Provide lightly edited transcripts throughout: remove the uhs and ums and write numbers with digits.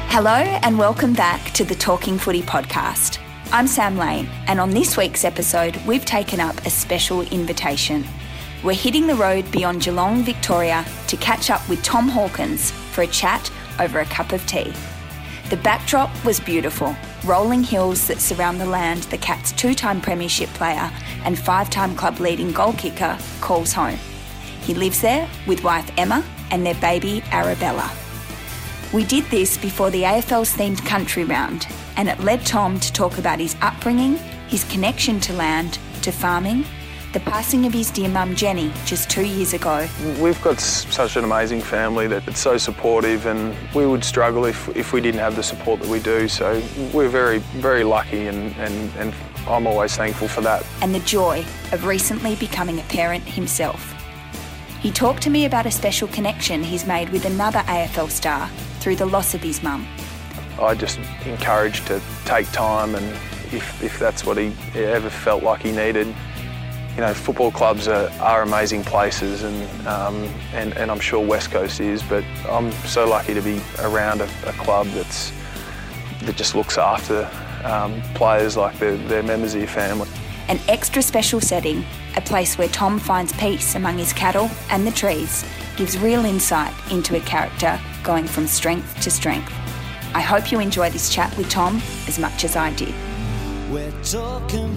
Hello and welcome back to the Talking Footy podcast. I'm Sam Lane, and on this week's episode, we've taken up a special invitation. We're hitting the road beyond Geelong, Victoria, to catch up with Tom Hawkins for a chat over a cup of tea. The backdrop was beautiful, rolling hills that surround the land the Cats' two-time premiership player and five-time club leading goal kicker calls home. He lives there with wife Emma and their baby Arabella. We did this before the AFL's themed country round, and it led Tom to talk about his upbringing, his connection to land, to farming, the passing of his dear mum Jenny just 2 years ago. We've got such an amazing family that it's so supportive, and we would struggle if we didn't have the support that we do. So we're very, very lucky, and I'm always thankful for that. And the joy of recently becoming a parent himself. He talked to me about a special connection he's made with another AFL star through the loss of his mum. I just encouraged to take time, and if that's what he ever felt like he needed. You know, football clubs are amazing places, and I'm sure West Coast is, but I'm so lucky to be around a club that just looks after players like they're members of your family. An extra special setting, a place where Tom finds peace among his cattle and the trees, gives real insight into a character going from strength to strength. I hope you enjoy this chat with Tom as much as I did. We're talking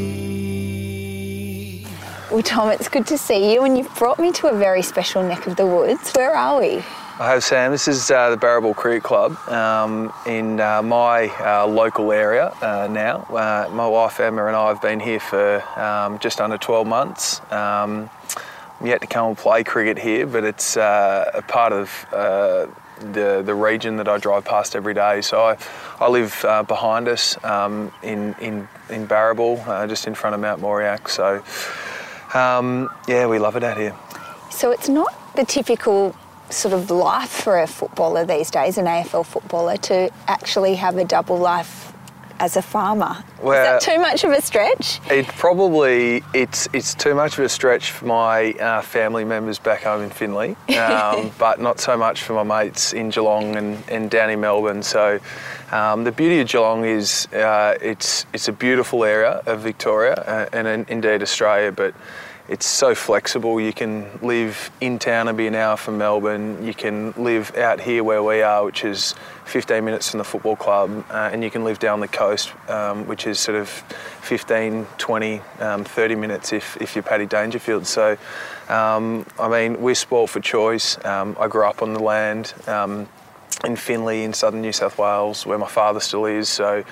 footy. Well, Tom, it's good to see you, and you've brought me to a very special neck of the woods. Where are we? I have, Sam. This is the Barrabool Cricket Club in my local area now. My wife Emma and I have been here for just under 12 months. I'm yet to come and play cricket here, but it's a part of the region that I drive past every day. So I live behind us in Barrabool, just in front of Mount Moriac. So we love it out here. So it's not the typical sort of life for a footballer these days, an AFL footballer, to actually have a double life as a farmer. Well, is that too much of a stretch? It's too much of a stretch for my family members back home in Finley, but not so much for my mates in Geelong and down in Melbourne. So the beauty of Geelong is it's a beautiful area of Victoria and indeed Australia, but it's so flexible. You can live in town and be an hour from Melbourne. You can live out here where we are, which is 15 minutes from the football club, and you can live down the coast, which is sort of 15, 20, 30 minutes if you're Paddy Dangerfield. So, we're sport for choice. I grew up on the land in Finley in southern New South Wales, where my father still is. So,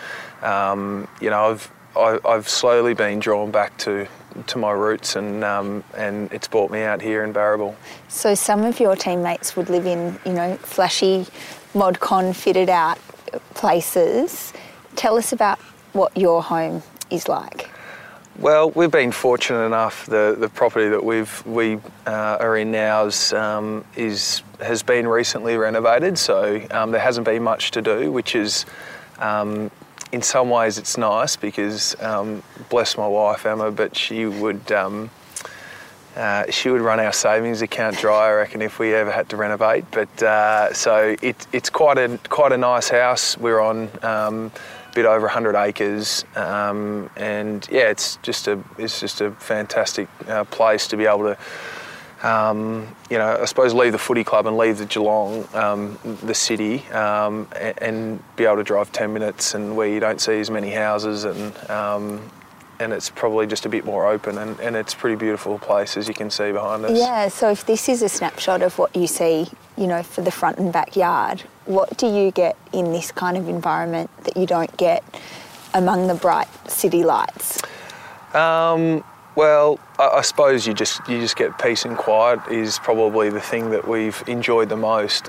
I've slowly been drawn back to my roots, and it's brought me out here in Barrabool. So some of your teammates would live in, flashy ModCon fitted out places. Tell us about what your home is like. Well, we've been fortunate enough. The property that we are in now has been recently renovated, so there hasn't been much to do, which is. In some ways it's nice because, bless my wife Emma, but she would run our savings account dry, I reckon, if we ever had to renovate. But so it's quite a nice house. We're on a bit over 100 acres, and yeah, it's just a fantastic place to be able to. I suppose leave the footy club and leave the Geelong, the city, and be able to drive 10 minutes, and where you don't see as many houses, and it's probably just a bit more open, and it's a pretty beautiful place, as you can see behind us. Yeah, so if this is a snapshot of what you see, for the front and backyard, what do you get in this kind of environment that you don't get among the bright city lights? Well, I suppose you just get peace and quiet is probably the thing that we've enjoyed the most.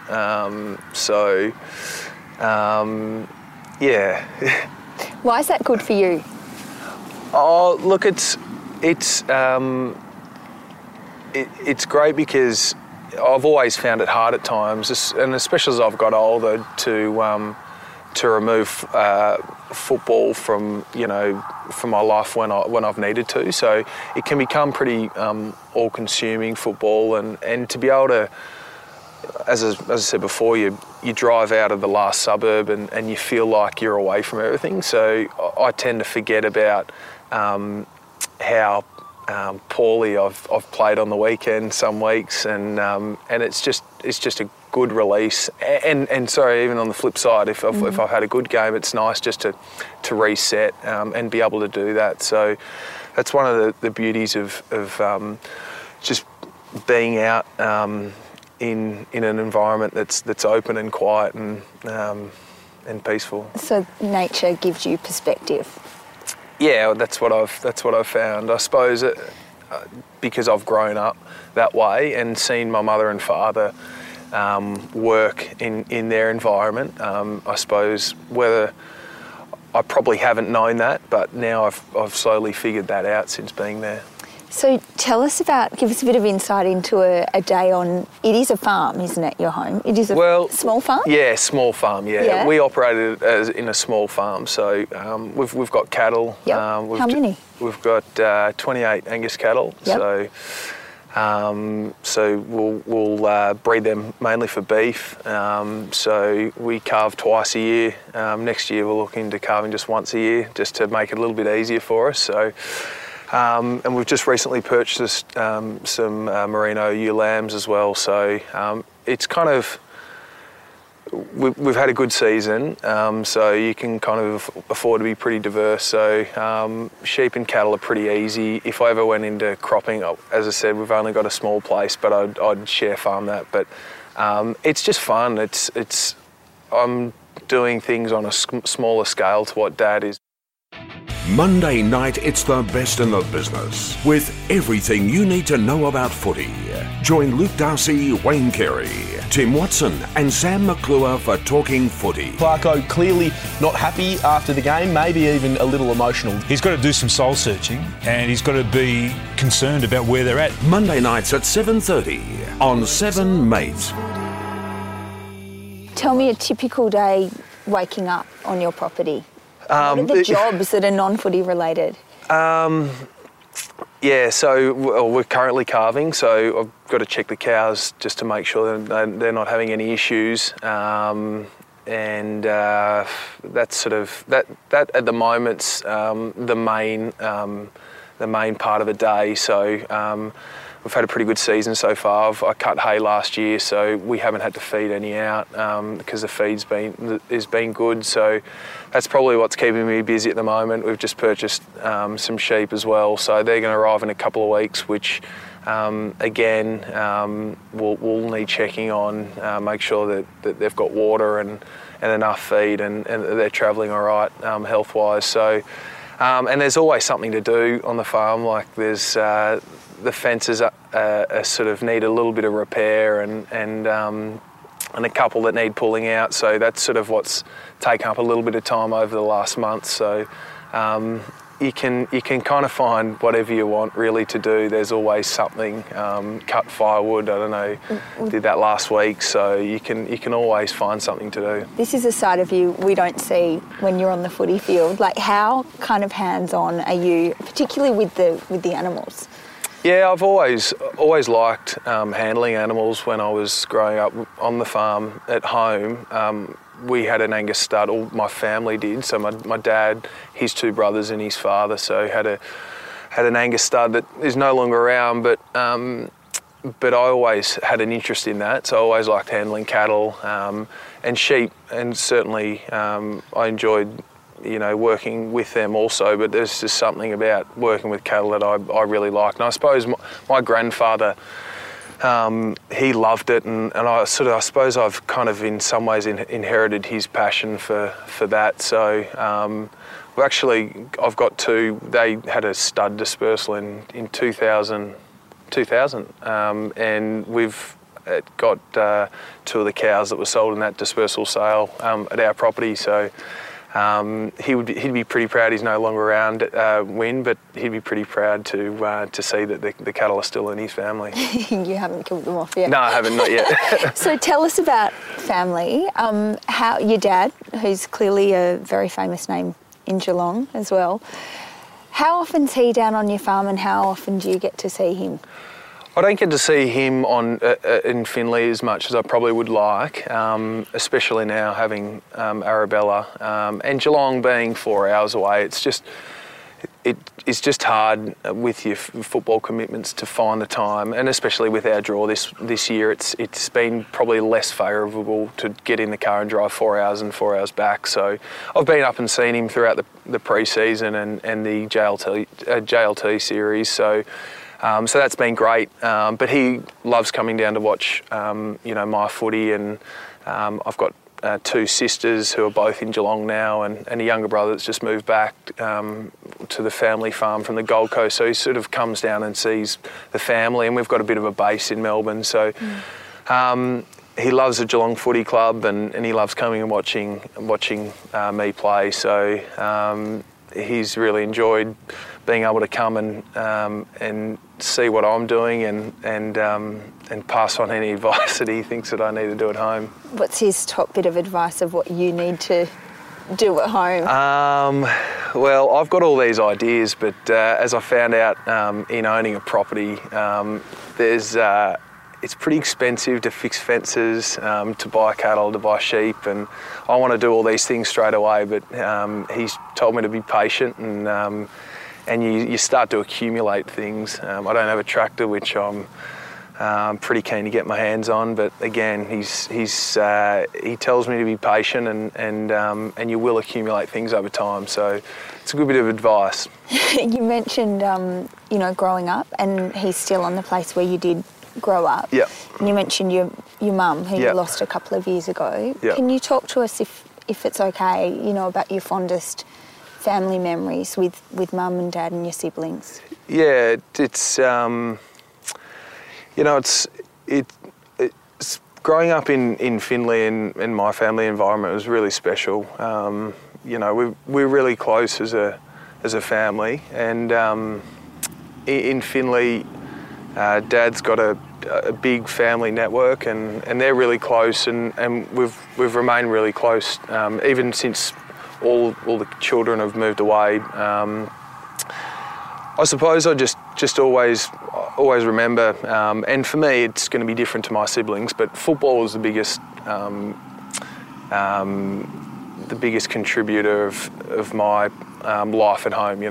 Yeah. Why is that good for you? Oh, look, it's great because I've always found it hard at times, and especially as I've got older, to remove football from my life when I've needed to. So it can become pretty all-consuming, football, and to be able to as I said before, you drive out of the last suburb and you feel like you're away from everything. So I tend to forget about how poorly I've played on the weekend some weeks, and it's just a good release. And sorry, even on the flip side, if I've had a good game, it's nice just to reset and be able to do that. So that's one of the beauties of just being out in an environment that's open and quiet and peaceful. So nature gives you perspective. Yeah, that's what I've found. I suppose because I've grown up that way and seen my mother and father work in their environment. I suppose whether I probably haven't known that, but now I've slowly figured that out since being there. So give us a bit of insight into a day on, it is a farm, isn't it, your home? It is a small farm? Yeah, small farm, yeah. We operated in a small farm, so we've got cattle. Yep. How many? We've got 28 Angus cattle, yep. So we'll breed them mainly for beef. So we calve twice a year. Next year we're looking to calving just once a year, just to make it a little bit easier for us. So. And we've just recently purchased some merino ewe lambs as well. So it's kind of, we've had a good season, so you can kind of afford to be pretty diverse. So sheep and cattle are pretty easy. If I ever went into cropping, as I said, we've only got a small place, but I'd share farm that. But it's just fun. I'm doing things on a smaller scale to what Dad is. Monday night, it's the best in the business with everything you need to know about footy. Join Luke Darcy, Wayne Carey, Tim Watson and Sam McClure for Talking Footy. Clarko clearly not happy after the game, maybe even a little emotional. He's got to do some soul searching and he's got to be concerned about where they're at. Monday nights at 7:30 on 7 Mate. Tell me a typical day waking up on your property. What are the jobs that are non-footy related? Yeah, so we're currently calving, so I've got to check the cows just to make sure that they're not having any issues. And that's sort of that at the moment's the main part of the day. So we've had a pretty good season so far. I cut hay last year, so we haven't had to feed any out because the feed's been good. So that's probably what's keeping me busy at the moment. We've just purchased some sheep as well, so they're going to arrive in a couple of weeks, which again we'll need checking on, make sure that they've got water and enough feed and they're travelling all right health-wise. So and there's always something to do on the farm. Like there's the fences are sort of need a little bit of repair and a couple that need pulling out. So that's sort of what's taken up a little bit of time over the last month. So you can kind of find whatever you want really to do. There's always something. Cut firewood, I don't know, did that last week. So you can always find something to do. This is a side of you we don't see when you're on the footy field. Like how kind of hands-on are you, particularly with the animals? Yeah, I've always liked handling animals. When I was growing up on the farm at home, we had an Angus stud, all my family did. So my dad, his two brothers and his father, so had an Angus stud that is no longer around, but I always had an interest in that. So I always liked handling cattle and sheep, and certainly I enjoyed working with them also, but there's just something about working with cattle that I really like. And I suppose my grandfather, he loved it, and I suppose I've kind of in some ways inherited his passion for that. So I've got two. They had a stud dispersal in 2000, and we've got two of the cows that were sold in that dispersal sale at our property. So he'd be pretty proud. He's no longer around Wynn, but he'd be pretty proud to see that the cattle are still in his family. You haven't killed them off yet? No, I haven't, not yet. So tell us about family. How your dad, who's clearly a very famous name in Geelong as well, how often's he down on your farm and how often do you get to see him? I don't get to see him in Finley as much as I probably would like, especially now having Arabella and Geelong being 4 hours away. It's just hard with your football commitments to find the time, and especially with our draw this year, it's been probably less favourable to get in the car and drive 4 hours and 4 hours back. So I've been up and seen him throughout the pre-season and the JLT series. So that's been great. But he loves coming down to watch, my footy, and I've got 2 sisters who are both in Geelong now, and a younger brother that's just moved back to the family farm from the Gold Coast. So he sort of comes down and sees the family, and we've got a bit of a base in Melbourne. So he loves the Geelong Footy Club, and he loves coming and watching me play. So he's really enjoyed being able to come and see what I'm doing and pass on any advice that he thinks that I need to do at home. What's his top bit of advice of what you need to do at home? Well, I've got all these ideas, but as I found out in owning a property, it's pretty expensive to fix fences, to buy cattle, to buy sheep, and I want to do all these things straight away, but he's told me to be patient, and you start to accumulate things. I don't have a tractor, which I'm pretty keen to get my hands on, but again, he tells me to be patient, and you will accumulate things over time. So it's a good bit of advice. You mentioned, growing up, and he's still on the place where you did grow up. Yeah. And you mentioned your mum, who you lost a couple of years ago. Yep. Can you talk to us, if it's okay, about your fondest family memories with mum and dad and your siblings? Yeah, it's growing up in Finley and my family environment was really special. We're really close as a family, and in Finley, Dad's got a big family network, and they're really close, and we've remained really close even since all the children have moved away. I suppose I just always remember, and for me it's going to be different to my siblings, but football was the biggest contributor of my life at home.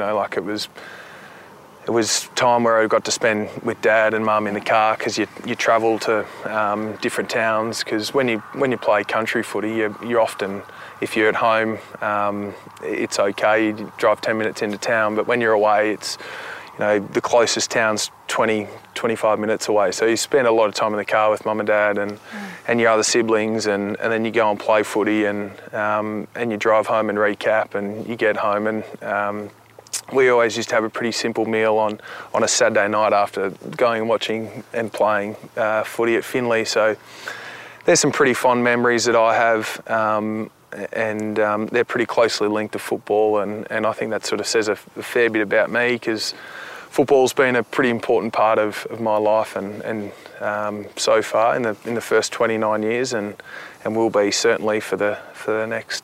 It was time where I got to spend with Dad and Mum in the car, because you travel to different towns, because when you play country footy, you're often, if you're at home, it's okay, you drive 10 minutes into town, but when you're away, it's, the closest town's 20-25 minutes away. So you spend a lot of time in the car with Mum and Dad and your other siblings, and then you go and play footy, and you drive home and recap, and you get home, and we always used to have a pretty simple meal on a Saturday night after going and watching and playing footy at Finley. So there's some pretty fond memories that I have, and they're pretty closely linked to football, and I think that sort of says a fair bit about me, because football's been a pretty important part of my life, and so far in the first 29 years, and will be certainly for the next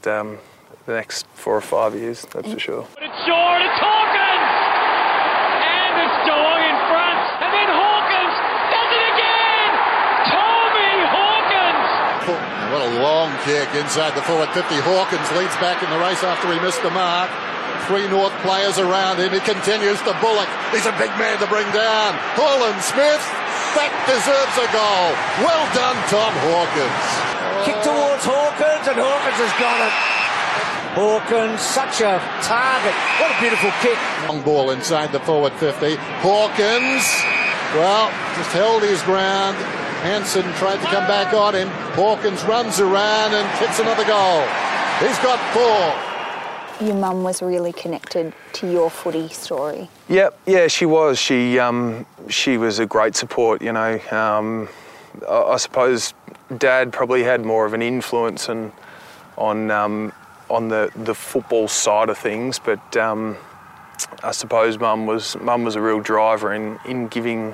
4 or 5 years, that's for sure. But it's short, it's Hawkins! And it's Geelong in front, and then Hawkins does it again! Tommy Hawkins! What a long kick inside the forward 50. Hawkins leads back in the race after he missed the mark. 3 North players around him. He continues to bullock. He's a big man to bring down. Holland Smith, that deserves a goal. Well done, Tom Hawkins. Kick towards Hawkins, and Hawkins has got it. Hawkins, such a target. What a beautiful kick. Long ball inside the forward 50. Hawkins, just held his ground. Hansen tried to come back on him. Hawkins runs around and kicks another goal. He's got 4. Your mum was really connected to your footy story. Yep, yeah, she was. She was a great support, I suppose Dad probably had more of an influence on the football side of things, but I suppose Mum was a real driver in giving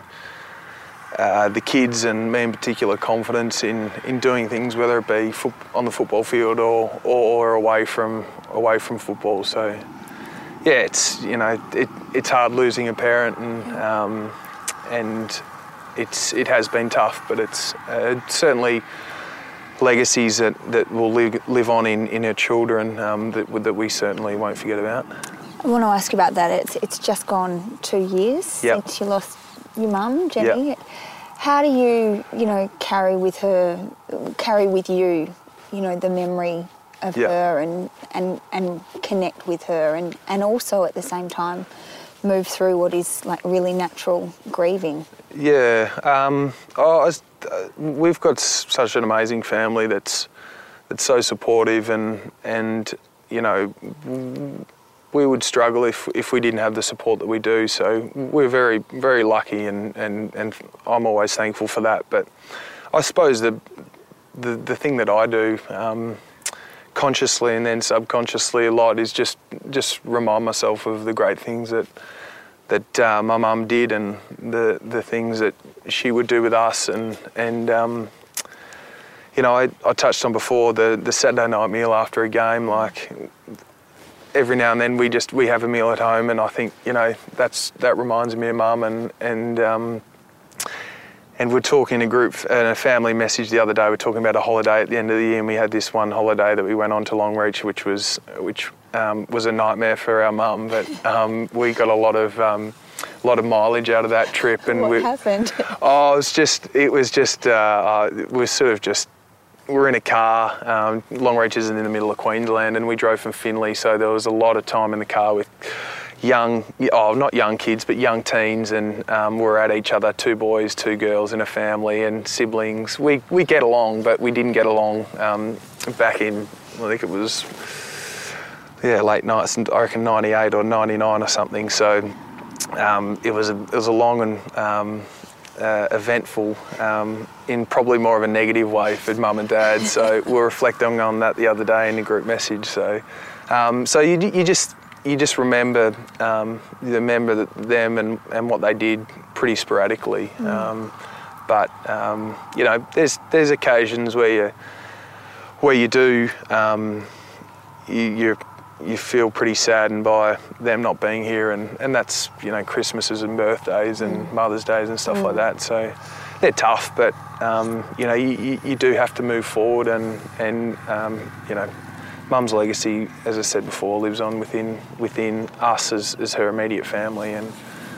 the kids, and me in particular, confidence in doing things, whether it be on the football field or away from football. So yeah, it's hard losing a parent, and it has been tough, but it's certainly legacies that will live on in her children that we certainly won't forget about. I want to ask about that. It's just gone 2 years since you lost your mum, Jenny. Yep. How do you carry with you, the memory of her and connect with her and also at the same time move through what is like really natural grieving? Yeah. We've got such an amazing family that's so supportive and we would struggle if we didn't have the support that we do. So we're very, very lucky and I'm always thankful for that. But I suppose the thing that I do consciously and then subconsciously a lot is just remind myself of the great things that my mum did and the things that she would do with us and I touched on before the Saturday night meal after a game. Like every now and then we have a meal at home, and I think that reminds me of mum and we're talking in a group and a family message the other day. We're talking about a holiday at the end of the year, and we had this one holiday that we went on to Longreach, which was a nightmare for our mum. But we got a lot of mileage out of that trip. And what happened? We're in a car. Longreach is in the middle of Queensland, and we drove from Finley, so there was a lot of time in the car with not young kids, but young teens, and we're at each other, 2 boys, 2 girls in a family and siblings. We get along, but we didn't get along back in, I think it was, late nights, I reckon 98 or 99 or something. So it was a long and eventful, in probably more of a negative way for mum and dad. So we're reflecting on that the other day in the group message. So you just remember them and what they did pretty sporadically. But there's occasions where you do you feel pretty saddened by them not being here, and that's Christmases and birthdays and Mother's Days and stuff like that. So they're tough, but you do have to move forward, and Mum's legacy, as I said before, lives on within us as her immediate family, and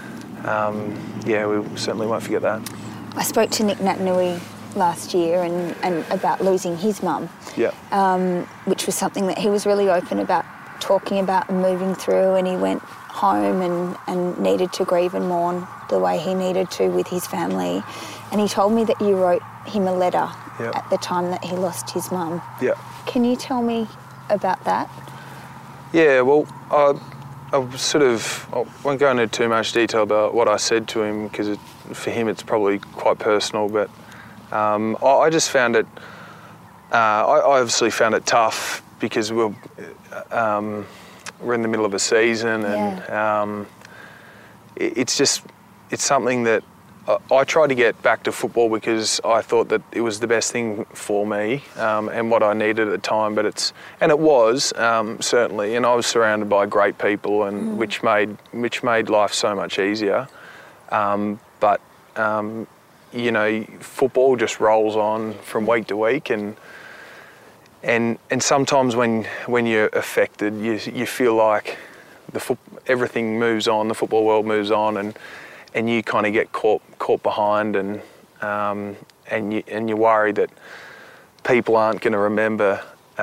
we certainly won't forget that. I spoke to Nick Natanui last year and about losing his mum, which was something that he was really open about talking about and moving through, and he went home and needed to grieve and mourn the way he needed to with his family. And he told me that you wrote him a letter at the time that he lost his mum. Yeah. Can you tell me about that? Yeah, well, I won't go into too much detail about what I said to him, because for him it's probably quite personal, but I just found it, I obviously found it tough because we're in the middle of a season, and it's something that I tried to get back to football because I thought that it was the best thing for me and what I needed at the time. But it was certainly, and I was surrounded by great people, and which made life so much easier. But football just rolls on from week to week, and sometimes when you're affected, you feel like everything moves on, the football world moves on, and you kind of get caught behind, and you worry that people aren't going to remember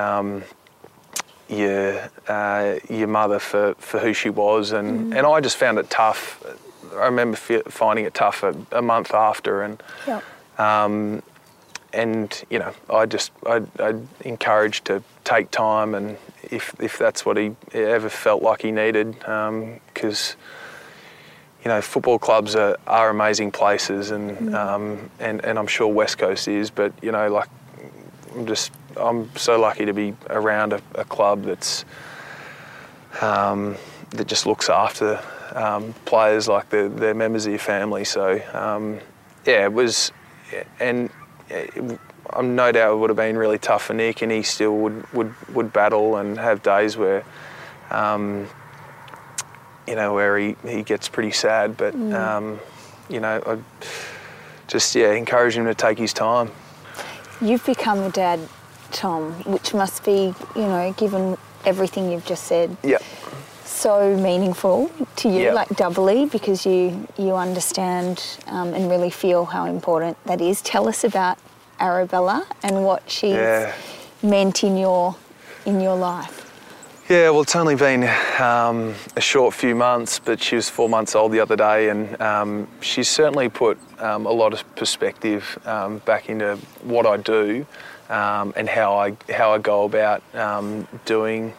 your mother for who she was, and I just found it tough. I remember finding it tough a month after, and I'd encourage to take time, and if that's what he ever felt like he needed, because football clubs are amazing places, and I'm sure West Coast is, but I'm so lucky to be around a club that just looks after players like they're members of your family. So it was, and I'm no doubt it would have been really tough for Nick, and he still would battle and have days where where he gets pretty sad, but I just encourage him to take his time. You've become a dad, Tom, which must be, given everything you've just said, so meaningful to you, like doubly, because you understand and really feel how important that is. Tell us about Arabella and what she's meant in your life. Yeah, well, it's only been a short few months, but she was 4 months old the other day, and she's certainly put a lot of perspective back into what I do and how I go about doing,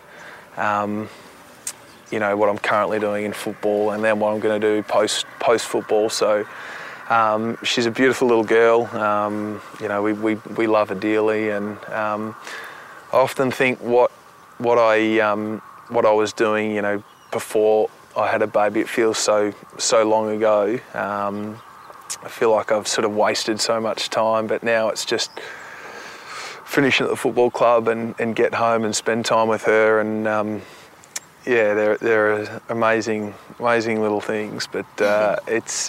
what I'm currently doing in football, and then what I'm going to do post football. So she's a beautiful little girl. We love her dearly, and I often think what I was doing, before I had a baby, it feels so long ago. I feel like I've sort of wasted so much time, but now it's just finishing at the football club and get home and spend time with her. And they're amazing little things. But it's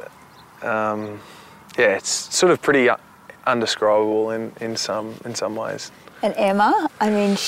sort of pretty undescribable in some ways. And Emma, I mean,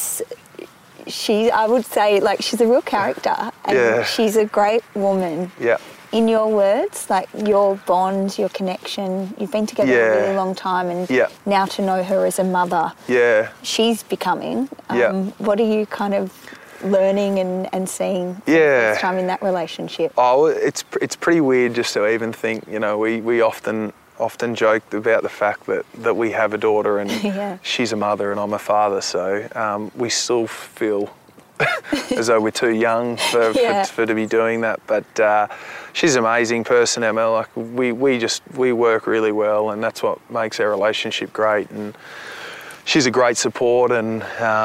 I would say, like, she's a real character, and she's a great woman. Yeah. In your words, like your bond, your connection, you've been together a really long time, and now to know her as a mother, she's becoming. What are you kind of learning and seeing this time in that relationship? Oh, it's pretty weird just to even think. We often joked about the fact that we have a daughter and she's a mother and I'm a father, so we still feel as though we're too young for to be doing that. But she's an amazing person, Emma. Like we work really well, and that's what makes our relationship great. And she's a great support, and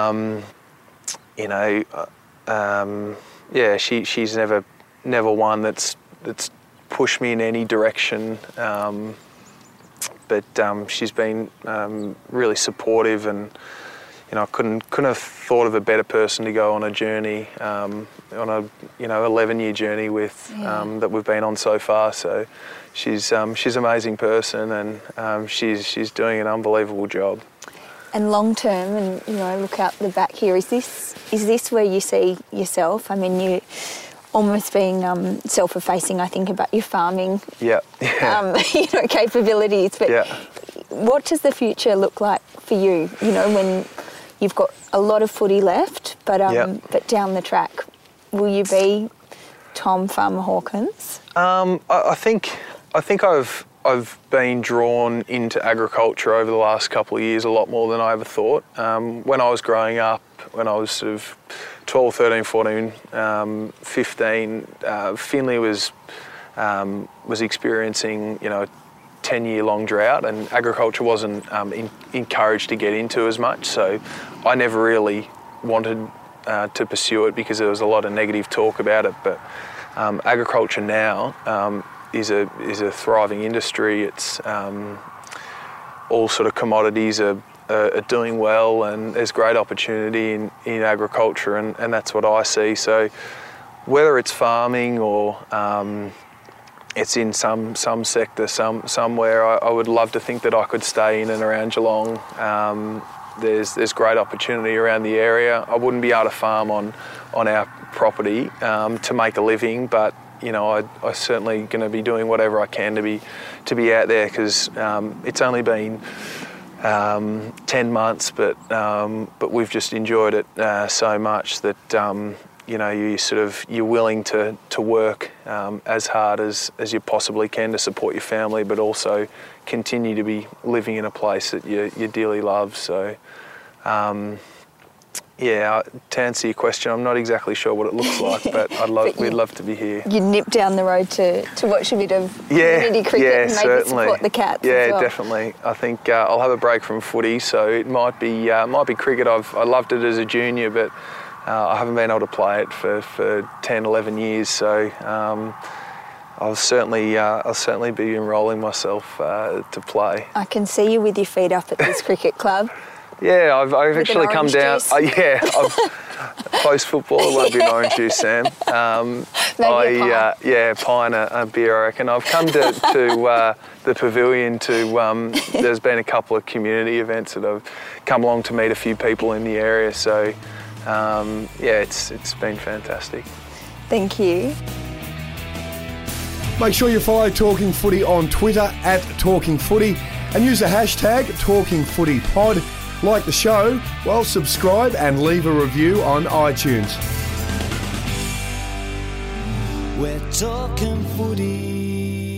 she's never one that's pushed me in any direction. But she's been really supportive, and I couldn't have thought of a better person to go on a journey, on a 11-year journey with that we've been on so far. So she's an amazing person, and she's doing an unbelievable job. And long term, and look out the back here. Is this where you see yourself? I mean, you almost being self-effacing. I think about your farming, capabilities. But what does the future look like for you? When you've got a lot of footy left, but down the track, will you be Tom Farmer Hawkins? I think I've been drawn into agriculture over the last couple of years a lot more than I ever thought. When I was growing up, when I was sort of 12, 13, 14, 15, Finley was experiencing, a 10-year long drought, and agriculture wasn't encouraged to get into as much. So I never really wanted to pursue it because there was a lot of negative talk about it. But agriculture now is a thriving industry. It's all sort of commodities are doing well, and there's great opportunity in agriculture, and that's what I see. So whether it's farming or it's in some sector somewhere, I would love to think that I could stay in and around Geelong. There's great opportunity around the area. I wouldn't be able to farm on our property to make a living, but I'm certainly going to be doing whatever I can to be out there, because it's only been 10 months, but we've just enjoyed it so much that you're willing to work as hard as you possibly can to support your family, but also continue to be living in a place that you dearly love. So to answer your question, I'm not exactly sure what it looks like, but we'd love to be here. You'd nip down the road to watch a bit of community cricket and maybe certainly support the Cats. Yeah, as well. Definitely. I think I'll have a break from footy, so it might be cricket. I loved it as a junior, but I haven't been able to play it for 10, 11 years. So I'll certainly be enrolling myself to play. I can see you with your feet up at this cricket club. Yeah, I've actually come down. Post football, it won't be an orange juice, Sam. But Maybe a pie. Pie and a beer, I reckon. I've come to the pavilion there's been a couple of community events that I've come along to meet a few people in the area, so it's been fantastic. Thank you. Make sure you follow Talking Footy on Twitter @TalkingFooty and use the hashtag TalkingFootyPod. Like the show, subscribe and leave a review on iTunes. We're talking footy.